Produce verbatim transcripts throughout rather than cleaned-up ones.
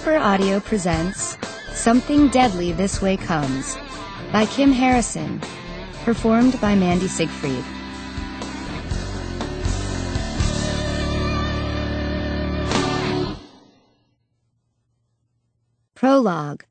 Super Audio presents Something Deadly This Way Comes by Kim Harrison, performed by Mandy Siegfried. Prologue.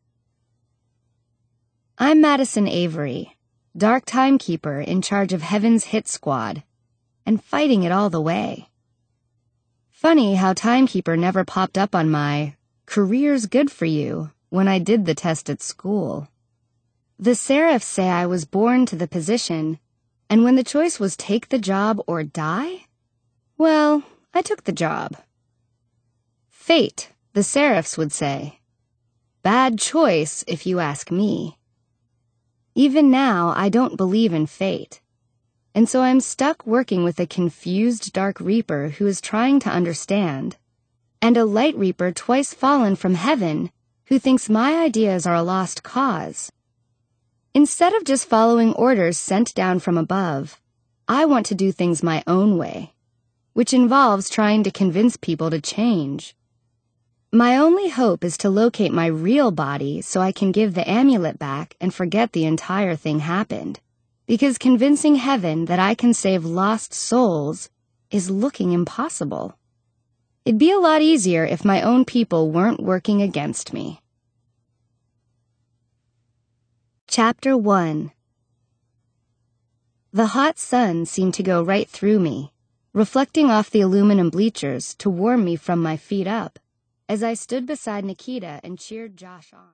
I'm Madison Avery, Dark Timekeeper in charge of Heaven's Hit Squad, and fighting it all the way. Funny how Timekeeper never popped up on my career's good for you when I did the test at school. The Seraphs say I was born to the position, and when the choice was take the job or die, well, I took the job. Fate, the Seraphs would say. Bad choice, if you ask me. Even now, I don't believe in fate, and so I'm stuck working with a confused Dark Reaper who is trying to understand, and a Light Reaper twice fallen from heaven who thinks my ideas are a lost cause. Instead of just following orders sent down from above, I want to do things my own way, which involves trying to convince people to change. My only hope is to locate my real body so I can give the amulet back and forget the entire thing happened, because convincing heaven that I can save lost souls is looking impossible. It'd be a lot easier if my own people weren't working against me. Chapter one. The hot sun seemed to go right through me, reflecting off the aluminum bleachers to warm me from my feet up, as I stood beside Nikita and cheered Josh on.